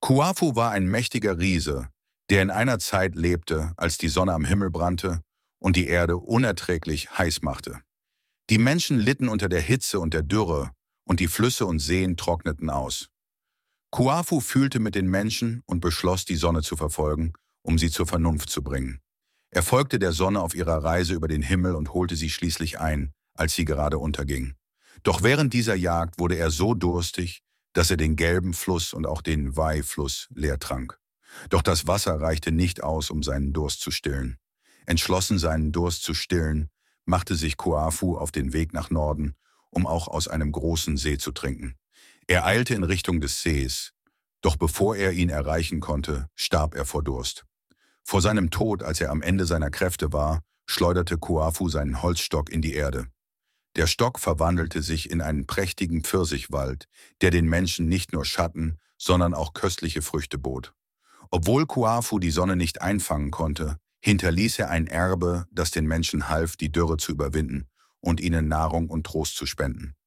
Kuafu war ein mächtiger Riese, der in einer Zeit lebte, als die Sonne am Himmel brannte und die Erde unerträglich heiß machte. Die Menschen litten unter der Hitze und der Dürre, und die Flüsse und Seen trockneten aus. Kuafu fühlte mit den Menschen und beschloss, die Sonne zu verfolgen, um sie zur Vernunft zu bringen. Er folgte der Sonne auf ihrer Reise über den Himmel und holte sie schließlich ein, als sie gerade unterging. Doch während dieser Jagd wurde er so durstig, dass er den gelben Fluss und auch den Wei-Fluss leer trank. Doch das Wasser reichte nicht aus, um seinen Durst zu stillen. Entschlossen, seinen Durst zu stillen, machte sich Kuafu auf den Weg nach Norden, um auch aus einem großen See zu trinken. Er eilte in Richtung des Sees, doch bevor er ihn erreichen konnte, starb er vor Durst. Vor seinem Tod, als er am Ende seiner Kräfte war, schleuderte Kuafu seinen Holzstock in die Erde. Der Stock verwandelte sich in einen prächtigen Pfirsichwald, der den Menschen nicht nur Schatten, sondern auch köstliche Früchte bot. Obwohl Kuafu die Sonne nicht einfangen konnte, hinterließ er ein Erbe, das den Menschen half, die Dürre zu überwinden und ihnen Nahrung und Trost zu spenden.